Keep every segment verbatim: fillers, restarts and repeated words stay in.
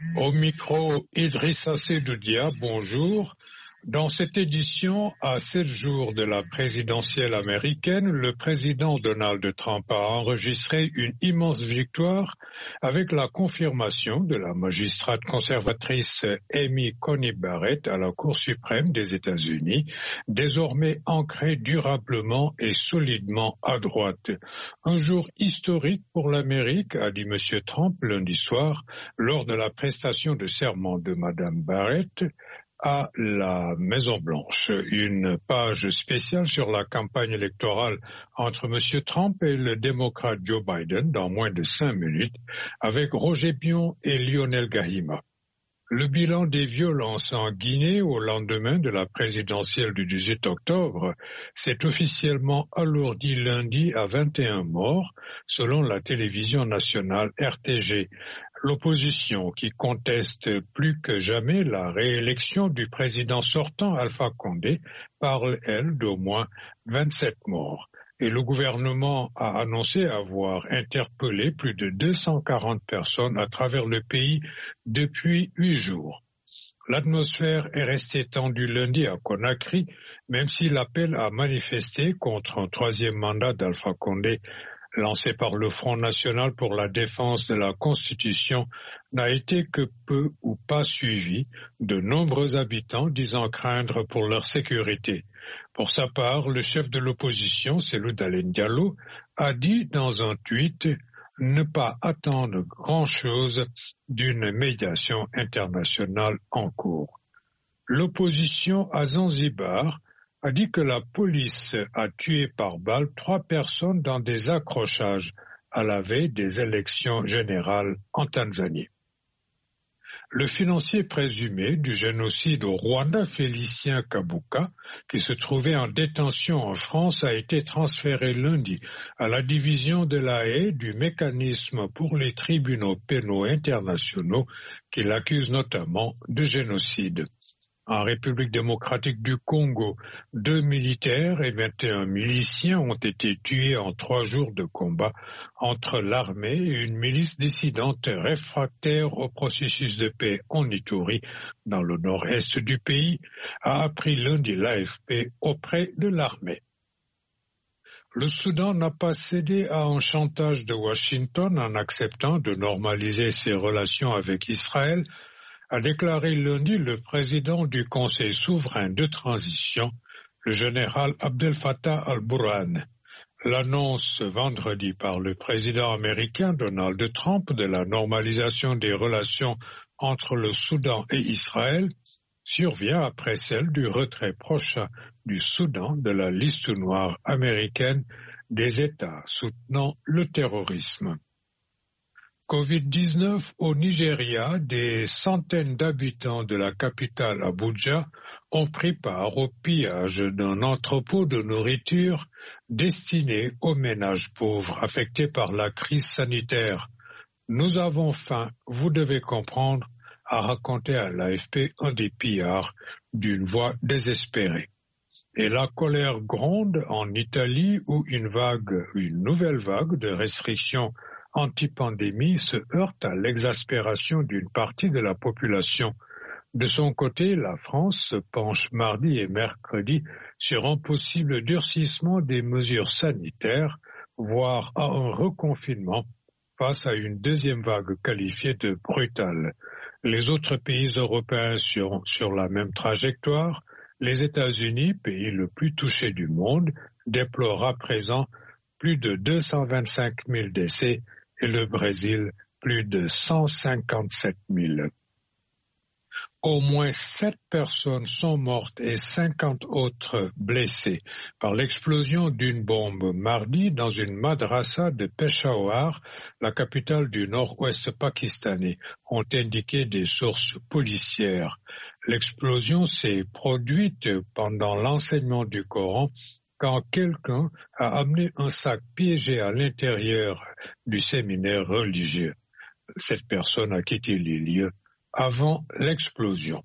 Au micro, Idrissa Sedoudia, bonjour. Dans cette édition, à sept jours de la présidentielle américaine, le président Donald Trump a enregistré une immense victoire avec la confirmation de la magistrate conservatrice Amy Coney Barrett à la Cour suprême des États-Unis, désormais ancrée durablement et solidement à droite. Un jour historique pour l'Amérique, a dit M. Trump lundi soir, lors de la prestation de serment de Mme Barrett à la Maison-Blanche. Une page spéciale sur la campagne électorale entre M. Trump et le démocrate Joe Biden dans moins de cinq minutes avec Roger Bion et Lionel Gahima. Le bilan des violences en Guinée au lendemain de la présidentielle du dix-huit octobre s'est officiellement alourdi lundi à vingt et un morts, selon la télévision nationale R T G. L'opposition, qui conteste plus que jamais la réélection du président sortant Alpha Condé, parle, elle, d'au moins vingt-sept morts. Et le gouvernement a annoncé avoir interpellé plus de deux cent quarante personnes à travers le pays depuis huit jours. L'atmosphère est restée tendue lundi à Conakry, même si l'appel à manifester contre un troisième mandat d'Alpha Condé lancé par le Front national pour la défense de la Constitution n'a été que peu ou pas suivi, de nombreux habitants disant craindre pour leur sécurité. Pour sa part, le chef de l'opposition, Cellou Dalein Diallo, a dit dans un tweet ne pas attendre grand-chose d'une médiation internationale en cours. L'opposition à Zanzibar a dit que la police a tué par balle trois personnes dans des accrochages à la veille des élections générales en Tanzanie. Le financier présumé du génocide au Rwanda, Félicien Kabuka, qui se trouvait en détention en France, a été transféré lundi à la division de la Haye du mécanisme pour les tribunaux pénaux internationaux qui l'accusent notamment de génocide. En République démocratique du Congo, deux militaires et vingt et un miliciens ont été tués en trois jours de combat entre l'armée et une milice dissidente réfractaire au processus de paix en Ituri, dans le nord-est du pays, a appris lundi l'A F P auprès de l'armée. Le Soudan n'a pas cédé à un chantage de Washington en acceptant de normaliser ses relations avec Israël, a déclaré lundi le président du Conseil souverain de transition, le général Abdel Fattah al-Burhan. L'annonce vendredi par le président américain Donald Trump de la normalisation des relations entre le Soudan et Israël survient après celle du retrait prochain du Soudan de la liste noire américaine des États soutenant le terrorisme. covid dix-neuf au Nigeria, des centaines d'habitants de la capitale Abuja ont pris part au pillage d'un entrepôt de nourriture destiné aux ménages pauvres affectés par la crise sanitaire. Nous avons faim, vous devez comprendre, a raconté à l'A F P un des pillards d'une voix désespérée. Et la colère gronde en Italie où une vague, une nouvelle vague de restrictions anti-pandémie se heurte à l'exaspération d'une partie de la population. De son côté, la France se penche mardi et mercredi sur un possible durcissement des mesures sanitaires, voire à un reconfinement face à une deuxième vague qualifiée de brutale. Les autres pays européens sont sur la même trajectoire. Les États-Unis, pays le plus touché du monde, déplorent à présent plus de deux cent vingt-cinq mille décès et le Brésil, plus de cent cinquante-sept mille. Au moins sept personnes sont mortes et cinquante autres blessées par l'explosion d'une bombe mardi dans une madrasa de Peshawar, la capitale du nord-ouest pakistanais, ont indiqué des sources policières. L'explosion s'est produite pendant l'enseignement du Coran quand quelqu'un a amené un sac piégé à l'intérieur du séminaire religieux. Cette personne a quitté les lieux avant l'explosion.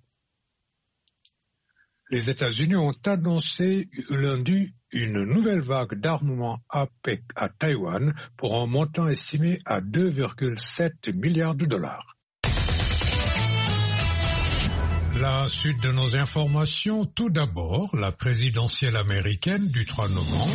Les États-Unis ont annoncé lundi une nouvelle vague d'armement à, à Taïwan pour un montant estimé à deux virgule sept milliards de dollars. La suite de nos informations, tout d'abord, la présidentielle américaine du trois novembre.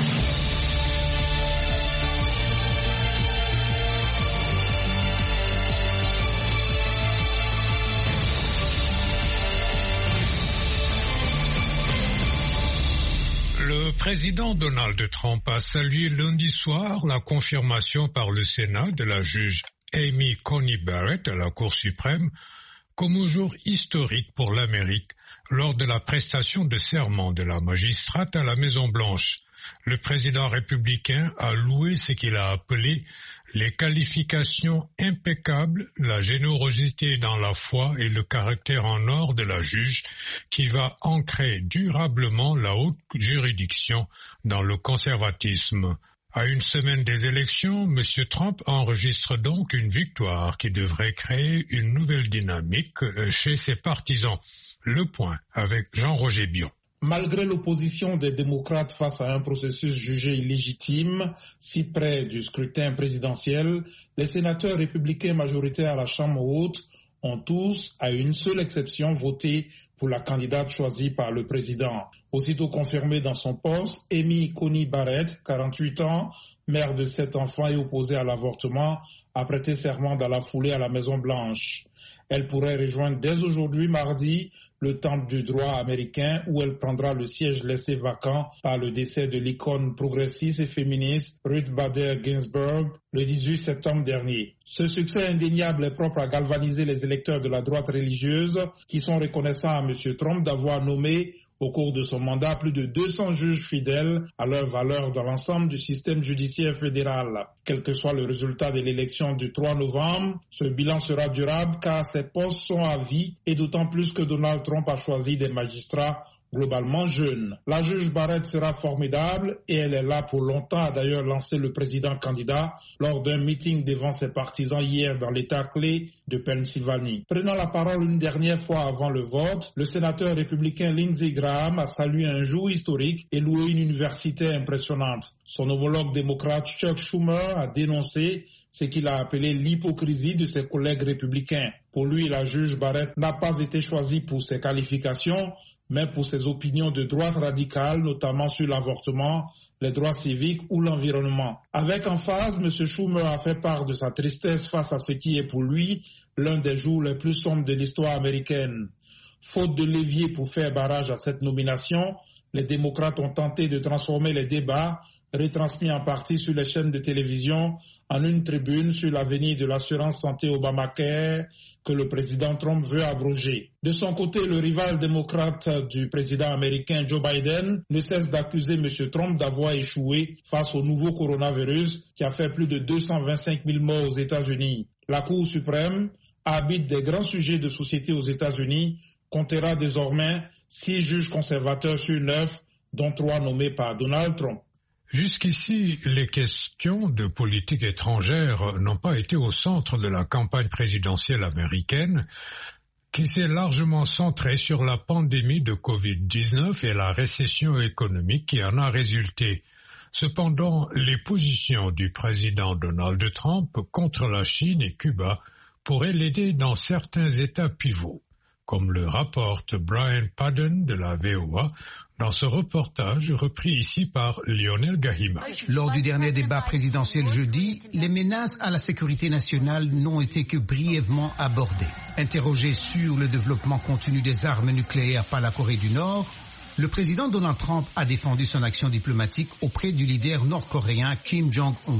Le président Donald Trump a salué lundi soir la confirmation par le Sénat de la juge Amy Coney Barrett à la Cour suprême comme un jour historique pour l'Amérique lors de la prestation de serment de la magistrate à la Maison-Blanche. Le président républicain a loué ce qu'il a appelé les qualifications impeccables, la générosité dans la foi et le caractère en or de la juge qui va ancrer durablement la haute juridiction dans le conservatisme. À une semaine des élections, M. Trump enregistre donc une victoire qui devrait créer une nouvelle dynamique chez ses partisans. Le point avec Jean-Roger Bion. Malgré l'opposition des démocrates face à un processus jugé illégitime, si près du scrutin présidentiel, les sénateurs républicains majoritaires à la Chambre haute ont tous, à une seule exception, voté pour la candidate choisie par le président. Aussitôt confirmée dans son poste, Amy Coney Barrett, quarante-huit ans, mère de sept enfants et opposée à l'avortement, a prêté serment dans la foulée à la Maison-Blanche. Elle pourrait rejoindre dès aujourd'hui, mardi, le temple du droit américain où elle prendra le siège laissé vacant par le décès de l'icône progressiste et féministe Ruth Bader Ginsburg le dix-huit septembre dernier. Ce succès indéniable est propre à galvaniser les électeurs de la droite religieuse qui sont reconnaissants à M. Trump d'avoir nommé au cours de son mandat plus de deux cents juges fidèles à leur valeur dans l'ensemble du système judiciaire fédéral. Quel que soit le résultat de l'élection du trois novembre, ce bilan sera durable car ces postes sont à vie et d'autant plus que Donald Trump a choisi des magistrats globalement jeunes. La juge Barrett sera formidable et elle est là pour longtemps, a d'ailleurs lancé le président candidat lors d'un meeting devant ses partisans hier dans l'État clé de Pennsylvanie. Prenant la parole une dernière fois avant le vote, le sénateur républicain Lindsey Graham a salué un jour historique et loué une université impressionnante. Son homologue démocrate Chuck Schumer a dénoncé ce qu'il a appelé l'hypocrisie de ses collègues républicains. Pour lui, la juge Barrett n'a pas été choisie pour ses qualifications, mais pour ses opinions de droite radicale, notamment sur l'avortement, les droits civiques ou l'environnement. Avec emphase, M. Schumer a fait part de sa tristesse face à ce qui est pour lui l'un des jours les plus sombres de l'histoire américaine. Faute de levier pour faire barrage à cette nomination, les démocrates ont tenté de transformer les débats, retransmis en partie sur les chaînes de télévision, en une tribune sur l'avenir de l'assurance santé Obamacare que le président Trump veut abroger. De son côté, le rival démocrate du président américain Joe Biden ne cesse d'accuser M. Trump d'avoir échoué face au nouveau coronavirus qui a fait plus de deux cent vingt-cinq mille morts aux États-Unis. La Cour suprême, arbitre des grands sujets de société aux États-Unis, comptera désormais six juges conservateurs sur neuf, dont trois nommés par Donald Trump. Jusqu'ici, les questions de politique étrangère n'ont pas été au centre de la campagne présidentielle américaine, qui s'est largement centrée sur la pandémie de covid dix-neuf et la récession économique qui en a résulté. Cependant, les positions du président Donald Trump contre la Chine et Cuba pourraient l'aider dans certains États pivots, comme le rapporte Brian Padden de la V O A dans ce reportage repris ici par Lionel Gahima. Lors du dernier débat présidentiel jeudi, les menaces à la sécurité nationale n'ont été que brièvement abordées. Interrogé sur le développement continu des armes nucléaires par la Corée du Nord, le président Donald Trump a défendu son action diplomatique auprès du leader nord-coréen Kim Jong-un.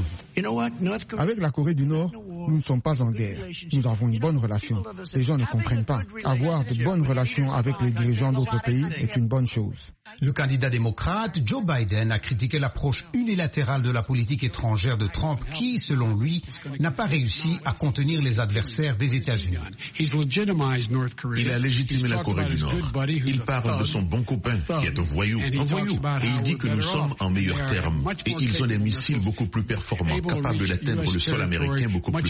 Avec la Corée du Nord, nous ne sommes pas en guerre. Nous avons une bonne relation. Les gens ne comprennent pas. Avoir de bonnes relations avec les dirigeants d'autres pays est une bonne chose. Le candidat démocrate Joe Biden a critiqué l'approche unilatérale de la politique étrangère de Trump qui, selon lui, n'a pas réussi à contenir les adversaires des États-Unis. Il a légitimé la Corée du Nord. Il parle de son bon copain qui est un voyou, un voyou, et il dit que nous sommes en meilleurs termes. Et ils ont des missiles beaucoup plus performants, capables d'atteindre le sol américain beaucoup plus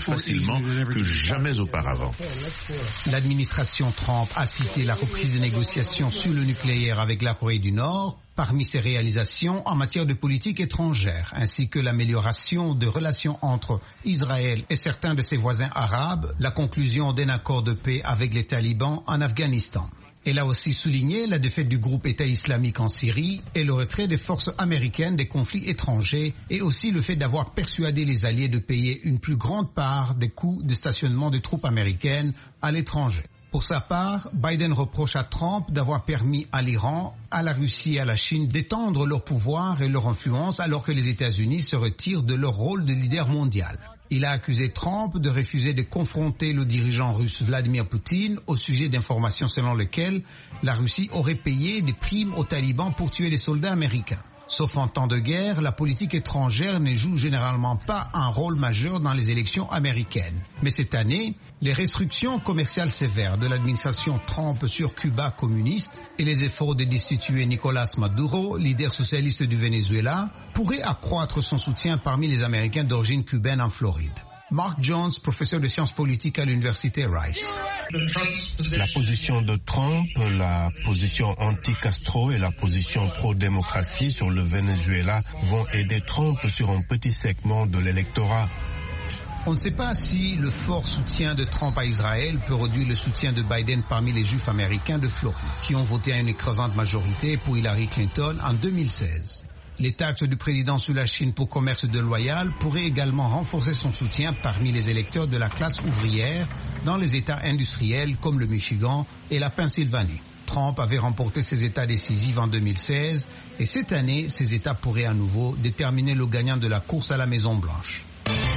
facilement que jamais auparavant. L'administration Trump a cité la reprise des négociations sur le nucléaire avec la Corée du Nord parmi ses réalisations en matière de politique étrangère, ainsi que l'amélioration de relations entre Israël et certains de ses voisins arabes, la conclusion d'un accord de paix avec les talibans en Afghanistan. Elle a aussi souligné la défaite du groupe État islamique en Syrie et le retrait des forces américaines des conflits étrangers et aussi le fait d'avoir persuadé les alliés de payer une plus grande part des coûts de stationnement des troupes américaines à l'étranger. Pour sa part, Biden reproche à Trump d'avoir permis à l'Iran, à la Russie et à la Chine d'étendre leur pouvoir et leur influence alors que les États-Unis se retirent de leur rôle de leader mondial. Il a accusé Trump de refuser de confronter le dirigeant russe Vladimir Poutine au sujet d'informations selon lesquelles la Russie aurait payé des primes aux talibans pour tuer les soldats américains. Sauf en temps de guerre, la politique étrangère ne joue généralement pas un rôle majeur dans les élections américaines. Mais cette année, les restrictions commerciales sévères de l'administration Trump sur Cuba communiste et les efforts de destituer Nicolás Maduro, leader socialiste du Venezuela, pourraient accroître son soutien parmi les Américains d'origine cubaine en Floride. Mark Jones, professeur de sciences politiques à l'université Rice. La position de Trump, la position anti-Castro et la position pro-démocratie sur le Venezuela vont aider Trump sur un petit segment de l'électorat. On ne sait pas si le fort soutien de Trump à Israël peut réduire le soutien de Biden parmi les Juifs américains de Floride, qui ont voté à une écrasante majorité pour Hillary Clinton en deux mille seize. Les taxes du président sur la Chine pour commerce déloyal pourraient également renforcer son soutien parmi les électeurs de la classe ouvrière dans les États industriels comme le Michigan et la Pennsylvanie. Trump avait remporté ces États décisifs en deux mille seize et cette année, ces États pourraient à nouveau déterminer le gagnant de la course à la Maison-Blanche.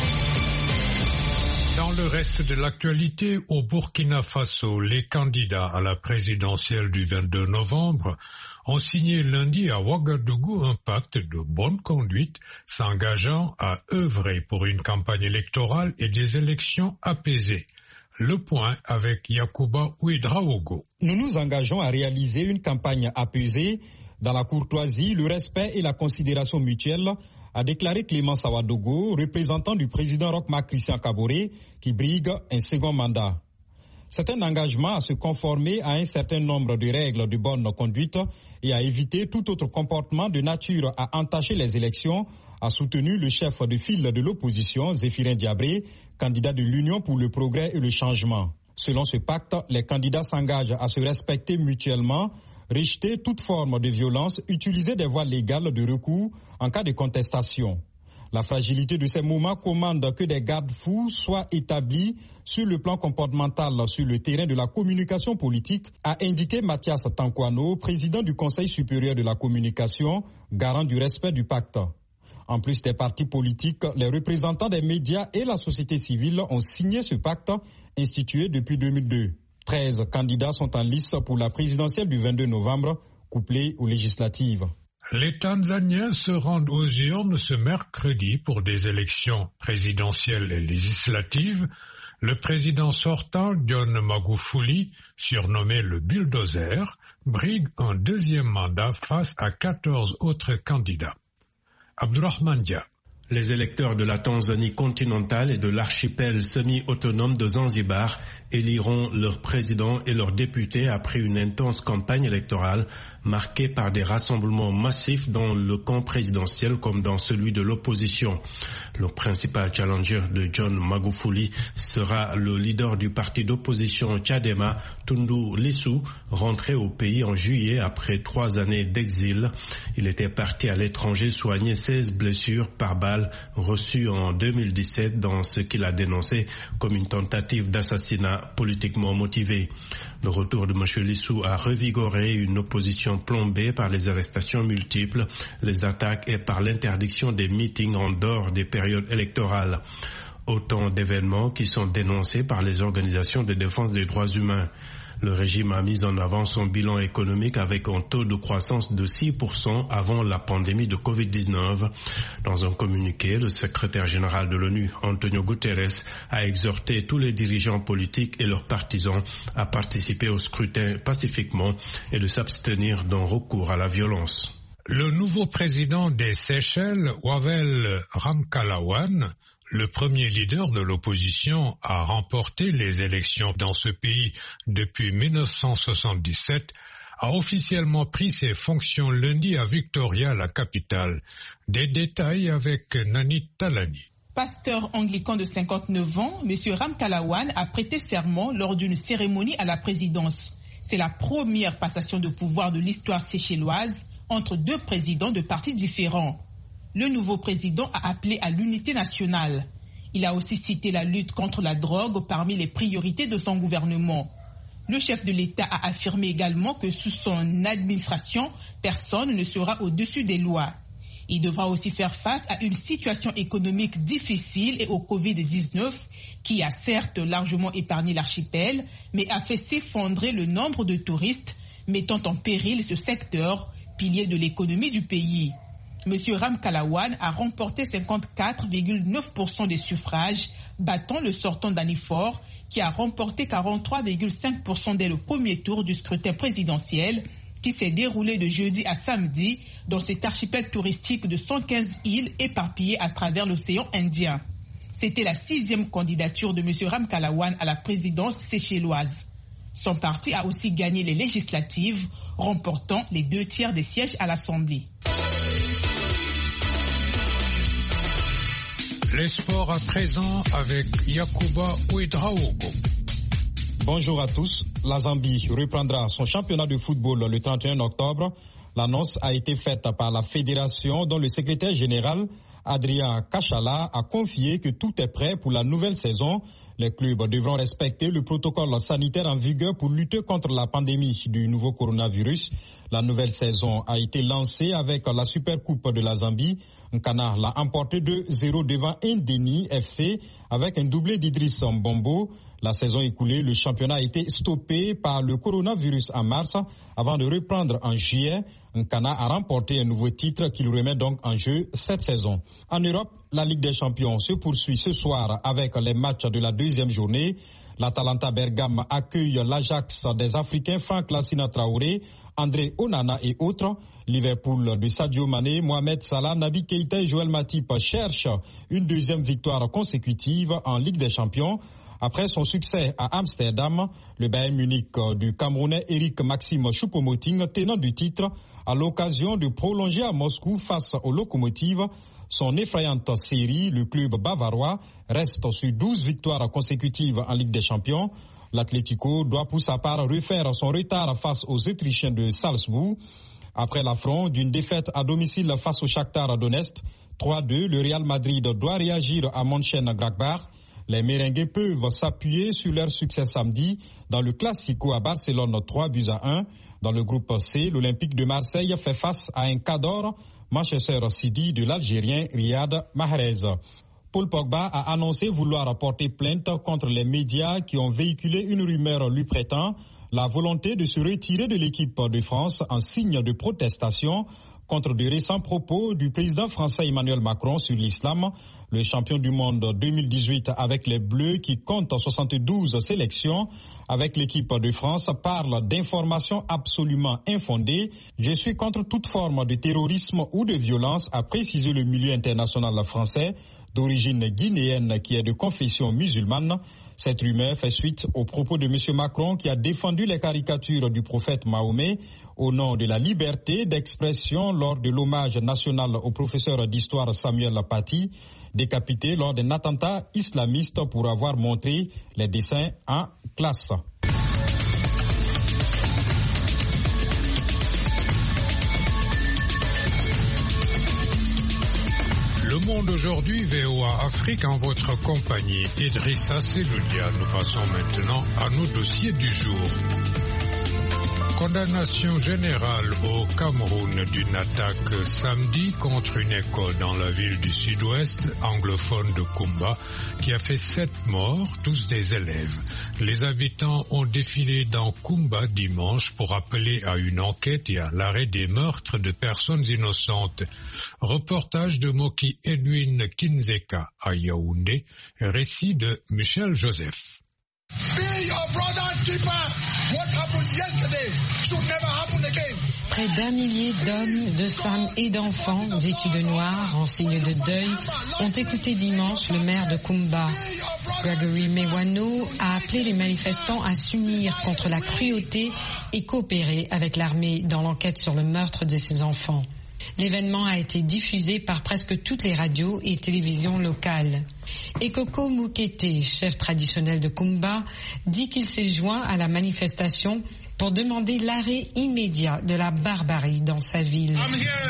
Dans le reste de l'actualité, au Burkina Faso, les candidats à la présidentielle du vingt-deux novembre ont signé lundi à Ouagadougou un pacte de bonne conduite s'engageant à œuvrer pour une campagne électorale et des élections apaisées. Le point avec Yacouba Ouedraogo. Nous nous engageons à réaliser une campagne apaisée dans la courtoisie, le respect et la considération mutuelle, a déclaré Clémence Ouedraogo, représentant du président Roch Marc Christian Kaboré, qui brigue un second mandat. C'est un engagement à se conformer à un certain nombre de règles de bonne conduite et à éviter tout autre comportement de nature à entacher les élections, a soutenu le chef de file de l'opposition, Zéphirin Diabré, candidat de l'Union pour le progrès et le changement. Selon ce pacte, les candidats s'engagent à se respecter mutuellement, rejeter toute forme de violence, utiliser des voies légales de recours en cas de contestation. La fragilité de ces moments commande que des garde-fous soient établis sur le plan comportemental sur le terrain de la communication politique, a indiqué Mathias Tankwano, président du Conseil supérieur de la communication, garant du respect du pacte. En plus des partis politiques, les représentants des médias et la société civile ont signé ce pacte institué depuis deux mille deux. treize candidats sont en lice pour la présidentielle du vingt-deux novembre, couplée aux législatives. Les Tanzaniens se rendent aux urnes ce mercredi pour des élections présidentielles et législatives. Le président sortant, John Magufuli, surnommé le bulldozer, brigue un deuxième mandat face à quatorze autres candidats. Abdurrahman Dia. Les électeurs de la Tanzanie continentale et de l'archipel semi-autonome de Zanzibar éliront leur président et leurs députés après une intense campagne électorale marquée par des rassemblements massifs dans le camp présidentiel comme dans celui de l'opposition. Le principal challenger de John Magufuli sera le leader du parti d'opposition Chadema, Tundu Lissu, rentré au pays en juillet après trois années d'exil. Il était parti à l'étranger soigner seize blessures par balle reçues en deux mille dix-sept dans ce qu'il a dénoncé comme une tentative d'assassinat politiquement motivé. Le retour de M. Lissou a revigoré une opposition plombée par les arrestations multiples, les attaques et par l'interdiction des meetings en dehors des périodes électorales. Autant d'événements qui sont dénoncés par les organisations de défense des droits humains. Le régime a mis en avant son bilan économique avec un taux de croissance de six pour cent avant la pandémie de covid dix-neuf. Dans un communiqué, le secrétaire général de l'ONU, Antonio Guterres, a exhorté tous les dirigeants politiques et leurs partisans à participer au scrutin pacifiquement et de s'abstenir d'un recours à la violence. Le nouveau président des Seychelles, Wavel Ramkalawan, le premier leader de l'opposition à remporter les élections dans ce pays depuis mille neuf cent soixante-dix-sept, a officiellement pris ses fonctions lundi à Victoria, la capitale. Des détails avec Nani Talani. Pasteur anglican de cinquante-neuf ans, M. Ramkalawan a prêté serment lors d'une cérémonie à la présidence. C'est la première passation de pouvoir de l'histoire séchelloise entre deux présidents de partis différents. Le nouveau président a appelé à l'unité nationale. Il a aussi cité la lutte contre la drogue parmi les priorités de son gouvernement. Le chef de l'État a affirmé également que sous son administration, personne ne sera au-dessus des lois. Il devra aussi faire face à une situation économique difficile et au covid dix-neuf qui a certes largement épargné l'archipel, mais a fait s'effondrer le nombre de touristes, mettant en péril ce secteur, pilier de l'économie du pays. M. Ramkalawan a remporté cinquante-quatre virgule neuf pour cent des suffrages, battant le sortant Danifort, qui a remporté quarante-trois virgule cinq pour cent dès le premier tour du scrutin présidentiel, qui s'est déroulé de jeudi à samedi dans cet archipel touristique de cent quinze îles éparpillées à travers l'océan Indien. C'était la sixième candidature de M. Ramkalawan à la présidence séchelloise. Son parti a aussi gagné les législatives, remportant les deux tiers des sièges à l'Assemblée. Les sports à présent avec Yacouba Ouedraogo. Bonjour à tous. La Zambie reprendra son championnat de football le trente et un octobre. L'annonce a été faite par la fédération dont le secrétaire général, Adrien Kachala, a confié que tout est prêt pour la nouvelle saison. Les clubs devront respecter le protocole sanitaire en vigueur pour lutter contre la pandémie du nouveau coronavirus. La nouvelle saison a été lancée avec la Super Coupe de la Zambie. Nkana l'a emporté deux zéro devant Ndeni F C avec un doublé d'Idriss Mbombo. La saison écoulée, le championnat a été stoppé par le coronavirus en mars avant de reprendre en juillet. Nkana a remporté un nouveau titre qui lui remet donc en jeu cette saison. En Europe, la Ligue des Champions se poursuit ce soir avec les matchs de la deuxième journée. L'Atalanta Bergame accueille l'Ajax des Africains Franck Lassina Traoré, André Onana et autres. Liverpool de Sadio Mané, Mohamed Salah, Naby Keïta et Joël Matip cherchent une deuxième victoire consécutive en Ligue des Champions. Après son succès à Amsterdam, le Bayern Munich du Camerounais Eric Maxime Choupo-Moting, tenant du titre, a l'occasion de prolonger à Moscou face aux locomotives son effrayante série. Le club bavarois reste sur douze victoires consécutives en Ligue des Champions. L'Atlético doit pour sa part refaire son retard face aux Autrichiens de Salzbourg. Après l'affront d'une défaite à domicile face au Shakhtar Donetsk, trois deux, le Real Madrid doit réagir à Mönchengladbach. Les Merengues peuvent s'appuyer sur leur succès samedi dans le Classico à Barcelone trois buts à un. Dans le groupe C, l'Olympique de Marseille fait face à un Cador, Manchester City de l'Algérien Riyad Mahrez. Paul Pogba a annoncé vouloir porter plainte contre les médias qui ont véhiculé une rumeur lui prêtant la volonté de se retirer de l'équipe de France en signe de protestation contre de récents propos du président français Emmanuel Macron sur l'islam. Le champion du monde deux mille dix-huit avec les Bleus qui compte soixante-douze sélections avec l'équipe de France parle d'informations absolument infondées. Je suis contre toute forme de terrorisme ou de violence, a précisé le milieu international français d'origine guinéenne qui est de confession musulmane. Cette rumeur fait suite aux propos de M. Macron qui a défendu les caricatures du prophète Mahomet au nom de la liberté d'expression lors de l'hommage national au professeur d'histoire Samuel Paty, décapité lors d'un attentat islamiste pour avoir montré les dessins en classe. Le Monde aujourd'hui, V O A Afrique en votre compagnie. Idrissa Seloudia. Nous passons maintenant à nos dossiers du jour. Condamnation générale au Cameroun d'une attaque samedi contre une école dans la ville du sud-ouest anglophone de Kumba qui a fait sept morts, tous des élèves. Les habitants ont défilé dans Kumba dimanche pour appeler à une enquête et à l'arrêt des meurtres de personnes innocentes. Reportage de Moki Edwin Kinzeka à Yaoundé, récit de Michel Joseph. Be your brother's keeper. Près d'un millier d'hommes, de femmes et d'enfants vêtus de noir en signe de deuil ont écouté dimanche le maire de Kumba. Gregory Mewano a appelé les manifestants à s'unir contre la cruauté et coopérer avec l'armée dans l'enquête sur le meurtre de ses enfants. L'événement a été diffusé par presque toutes les radios et télévisions locales. Ekoko Mukete, chef traditionnel de Kumba, dit qu'il s'est joint à la manifestation pour demander l'arrêt immédiat de la barbarie dans sa ville.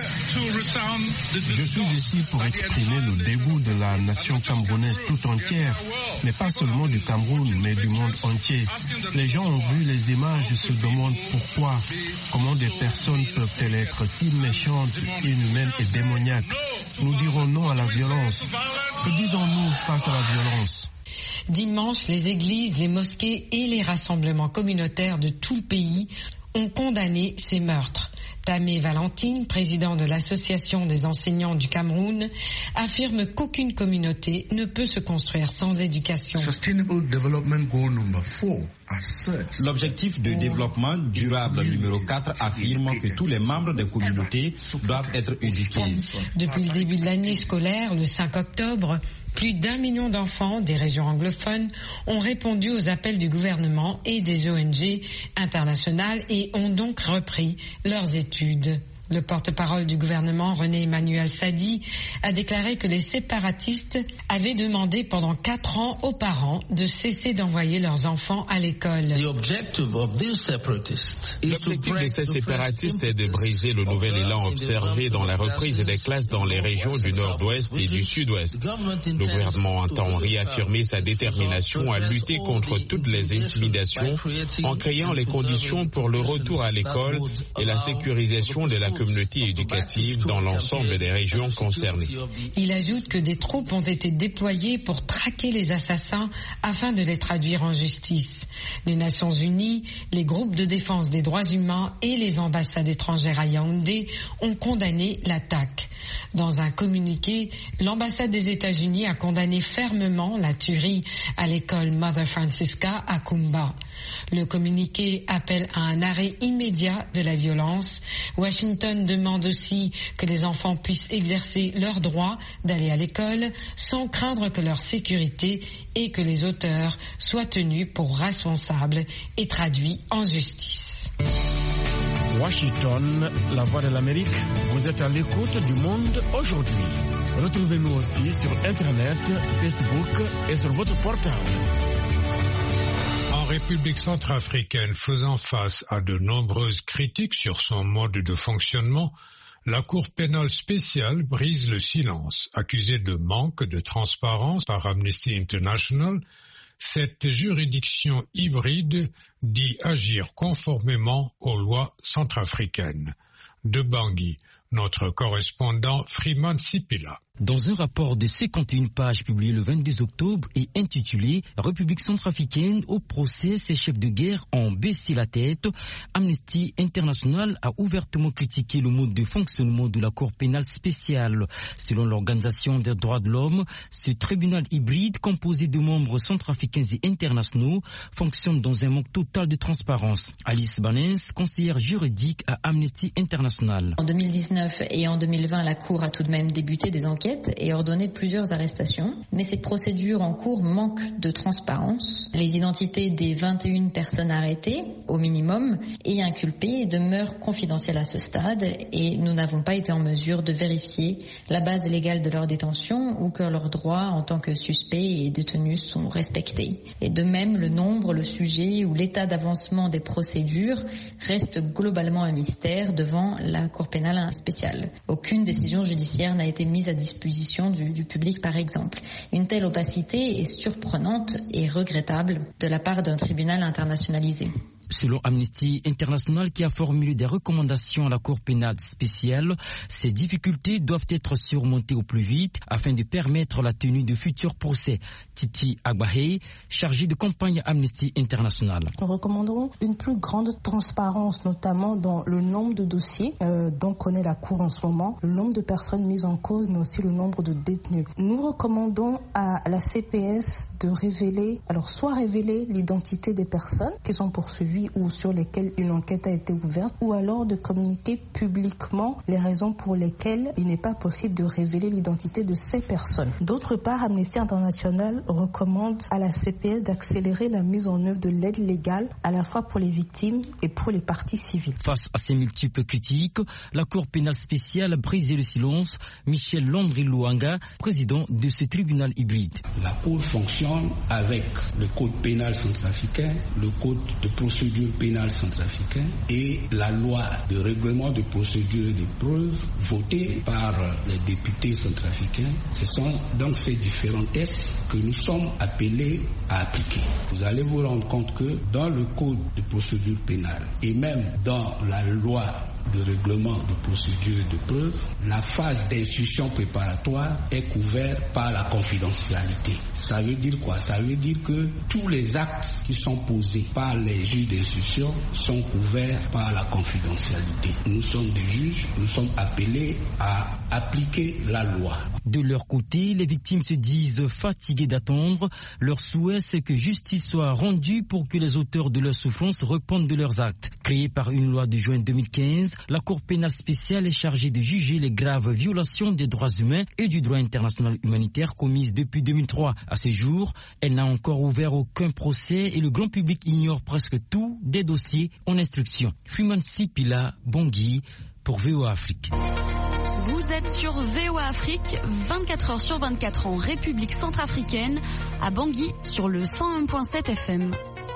Je suis ici pour exprimer le dégoût de la nation camerounaise tout entière, mais pas seulement du Cameroun, mais du monde entier. Les gens ont vu les images et se demandent pourquoi, comment des personnes peuvent-elles être si méchantes, inhumaines et démoniaques. Nous dirons non à la violence. Que disons-nous face à la violence ? Dimanche, les églises, les mosquées et les rassemblements communautaires de tout le pays ont condamné ces meurtres. Tamé Valentine, président de l'Association des enseignants du Cameroun, affirme qu'aucune communauté ne peut se construire sans éducation. L'objectif de développement durable numéro quatre affirme que tous les membres des communautés doivent être éduqués. Depuis le début de l'année scolaire, le cinq octobre, plus d'un million d'enfants des régions anglophones ont répondu aux appels du gouvernement et des O N G internationales et ont donc repris leurs études. Le porte-parole du gouvernement, René Emmanuel Sadi, a déclaré que les séparatistes avaient demandé pendant quatre ans aux parents de cesser d'envoyer leurs enfants à l'école. L'objectif de ces séparatistes est de briser le nouvel élan observé dans la reprise des classes dans les régions du nord-ouest et du sud-ouest. Le gouvernement entend réaffirmer sa détermination à lutter contre toutes les intimidations en créant les conditions pour le retour à l'école et la sécurisation de la communauté éducative dans l'ensemble des régions concernées. Il ajoute que des troupes ont été déployées pour traquer les assassins afin de les traduire en justice. Les Nations Unies, les groupes de défense des droits humains et les ambassades étrangères à Yaoundé ont condamné l'attaque. Dans un communiqué, l'ambassade des États-Unis a condamné fermement la tuerie à l'école Mother Francisca à Kumba. Le communiqué appelle à un arrêt immédiat de la violence. Washington demande aussi que les enfants puissent exercer leur droit d'aller à l'école sans craindre que leur sécurité et que les auteurs soient tenus pour responsables et traduits en justice. Washington, la voix de l'Amérique, vous êtes à l'écoute du monde aujourd'hui. Retrouvez-nous aussi sur Internet, Facebook et sur votre portable. En République centrafricaine, faisant face à de nombreuses critiques sur son mode de fonctionnement, la Cour pénale spéciale brise le silence. Accusée de manque de transparence par Amnesty International, cette juridiction hybride dit agir conformément aux lois centrafricaines. De Bangui, notre correspondant Freeman Sipila. Dans un rapport de cinquante et une pages publié le vingt-deux octobre et intitulé « République centrafricaine au procès, ses chefs de guerre ont baissé la tête », Amnesty International a ouvertement critiqué le mode de fonctionnement de la Cour pénale spéciale. Selon l'Organisation des droits de l'homme, ce tribunal hybride composé de membres centrafricains et internationaux fonctionne dans un manque total de transparence. Alice Banens, conseillère juridique à Amnesty International. En deux mille dix-neuf et en deux mille vingt, la Cour a tout de même débuté des enquêtes et ordonné plusieurs arrestations, mais ces procédures en cours manquent de transparence. Les identités des vingt et une personnes arrêtées, au minimum, et inculpées demeurent confidentielles à ce stade et nous n'avons pas été en mesure de vérifier la base légale de leur détention ou que leurs droits en tant que suspects et détenus sont respectés. Et de même, le nombre, le sujet ou l'état d'avancement des procédures reste globalement un mystère devant la Cour pénale spéciale. Aucune décision judiciaire n'a été mise à disposition Du, du public par exemple. Une telle opacité est surprenante et regrettable de la part d'un tribunal internationalisé. Selon Amnesty International qui a formulé des recommandations à la Cour pénale spéciale, ces difficultés doivent être surmontées au plus vite afin de permettre la tenue de futurs procès. Titi Agbahe, chargé de campagne Amnesty International. Nous recommanderons une plus grande transparence, notamment dans le nombre de dossiers euh, dont connaît la Cour en ce moment, le nombre de personnes mises en cause, mais aussi le nombre de détenus. Nous recommandons à la C P S de révéler, alors soit révéler l'identité des personnes qui sont poursuivies, suivis ou sur lesquels une enquête a été ouverte, ou alors de communiquer publiquement les raisons pour lesquelles il n'est pas possible de révéler l'identité de ces personnes. D'autre part, Amnesty International recommande à la C P S d'accélérer la mise en œuvre de l'aide légale à la fois pour les victimes et pour les parties civiles. Face à ces multiples critiques, la Cour pénale spéciale a brisé le silence. Michel Landry-Louanga, président de ce tribunal hybride. La Cour fonctionne avec le Code pénal centrafricain, le Code de procédure pénale centrafricain et la loi de règlement de procédure et de preuve votée par les députés centrafricains. Ce sont donc ces différents textes que nous sommes appelés à appliquer. Vous allez vous rendre compte que dans le Code de procédure pénale et même dans la loi de règlement de procédure et de preuve, la phase d'instruction préparatoire est couverte par la confidentialité. Ça veut dire quoi? Ça veut dire que tous les actes qui sont posés par les juges d'instruction sont couverts par la confidentialité. Nous sommes des juges, nous sommes appelés à appliquer la loi. De leur côté, les victimes se disent fatiguées d'attendre. Leur souhait, c'est que justice soit rendue pour que les auteurs de leurs souffrances repentent de leurs actes. Créée par une loi de juin deux mille quinze, la Cour pénale spéciale est chargée de juger les graves violations des droits humains et du droit international humanitaire commises depuis deux mille trois. À ce jour, elle n'a encore ouvert aucun procès et le grand public ignore presque tout des dossiers en instruction. Freeman Sipila, Bangui, pour V O A Afrique. Vous êtes sur V O A Afrique, vingt-quatre heures sur vingt-quatre en République centrafricaine, à Bangui sur le cent un virgule sept F M.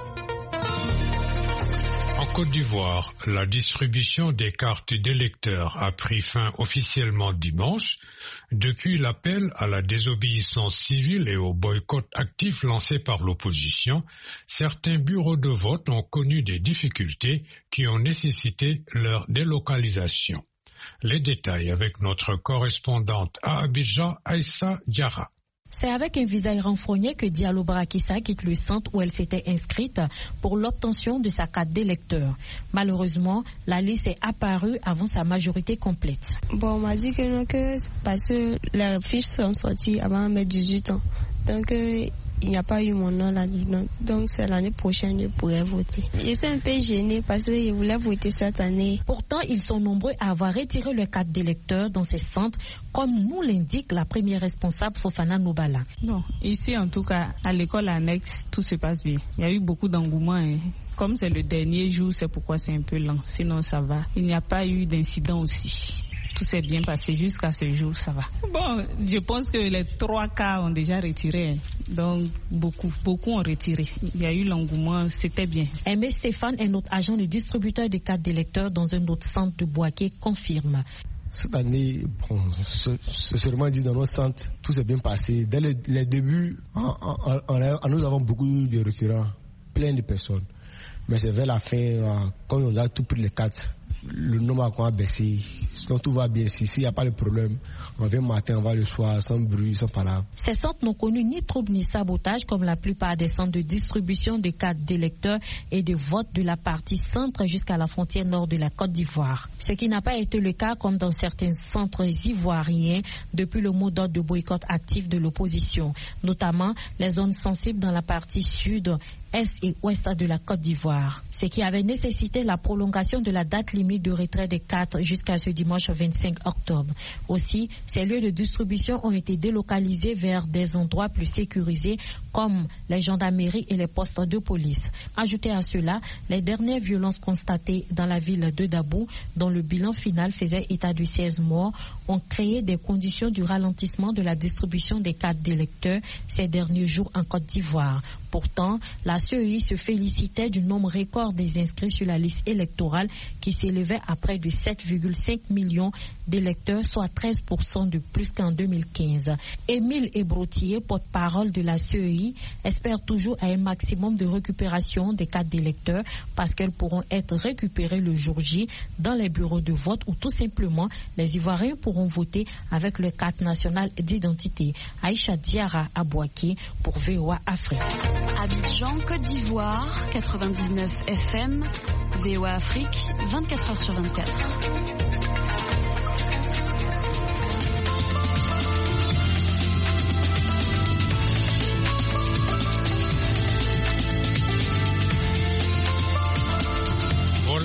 En Côte d'Ivoire, la distribution des cartes d'électeurs a pris fin officiellement dimanche depuis l'appel à la désobéissance civile et au boycott actif lancé par l'opposition. Certains bureaux de vote ont connu des difficultés qui ont nécessité leur délocalisation. Les détails avec notre correspondante à Abidjan, Aïssa Diarra. C'est avec un visage renfrogné que Diallo Barakissa quitte le centre où elle s'était inscrite pour l'obtention de sa carte d'électeur. Malheureusement, la liste est apparue avant sa majorité complète. Bon, on m'a dit que non, que parce que les fiches sont sorties avant mes dix-huit ans. Donc, euh, il n'y a pas eu mon nom là-dedans. Donc, c'est l'année prochaine que je pourrais voter. Je suis un peu gênée parce que je voulais voter cette année. Pourtant, ils sont nombreux à avoir retiré leur carte d'électeur dans ces centres, comme nous l'indique la première responsable Fofana Nobala. Non, ici en tout cas, à l'école annexe, tout se passe bien. Il y a eu beaucoup d'engouement. Hein. Comme c'est le dernier jour, c'est pourquoi c'est un peu lent. Sinon, ça va. Il n'y a pas eu d'incident aussi. Tout s'est bien passé jusqu'à ce jour, ça va. Bon, je pense que les trois cas ont déjà retiré. Donc, beaucoup, beaucoup ont retiré. Il y a eu l'engouement, c'était bien. Aimé Stéphane, un autre agent de distributeur de cartes d'électeurs dans un autre centre de Boaké, confirme. Cette année, bon, c'est sûrement dit dans nos centres, tout s'est bien passé. Dès les, les débuts, en, en, en, en, nous avons beaucoup de récurrents, plein de personnes. Mais c'est vers la fin, quand on a tout pris les cartes, le nombre a quand même baissé. Sinon tout va bien. S'il n'y a pas de problème, on vient le matin, on va le soir, sans bruit, sans palabre. Ces centres n'ont connu ni trouble ni sabotage comme la plupart des centres de distribution de cartes d'électeurs et de vote de la partie centre jusqu'à la frontière nord de la Côte d'Ivoire. Ce qui n'a pas été le cas comme dans certains centres ivoiriens depuis le mot d'ordre de boycott actif de l'opposition, notamment les zones sensibles dans la partie sud, est et ouest de la Côte d'Ivoire, ce qui avait nécessité la prolongation de la date limite de retrait des cartes jusqu'à ce dimanche vingt-cinq octobre. Aussi, ces lieux de distribution ont été délocalisés vers des endroits plus sécurisés comme les gendarmeries et les postes de police. Ajoutez à cela les dernières violences constatées dans la ville de Dabou, dont le bilan final faisait état de seize morts, ont créé des conditions du ralentissement de la distribution des cartes d'électeurs ces derniers jours en Côte d'Ivoire. Pourtant, la C E I se félicitait du nombre record des inscrits sur la liste électorale qui s'élevait à près de sept virgule cinq millions d'électeurs, soit treize pour cent de plus qu'en deux mille quinze. Émile Ebrotier, porte-parole de la C E I, espère toujours à un maximum de récupération des cartes d'électeurs parce qu'elles pourront être récupérées le jour J dans les bureaux de vote ou tout simplement les Ivoiriens pourront voter avec leur carte nationale d'identité. Aïcha Diarra à Boaké pour V O A Afrique. Abidjan, Côte d'Ivoire, quatre-vingt-dix-neuf F M, V O A Afrique, vingt-quatre heures sur vingt-quatre.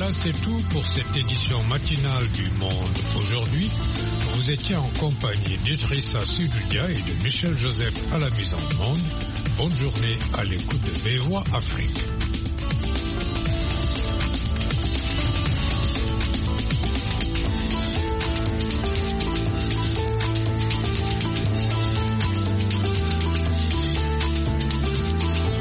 Voilà, c'est tout pour cette édition matinale du Monde aujourd'hui. Vous étiez en compagnie d'Idrissa Sidoudia et de Michel Joseph à la mise en onde. Bonne journée à l'écoute de V O A Afrique.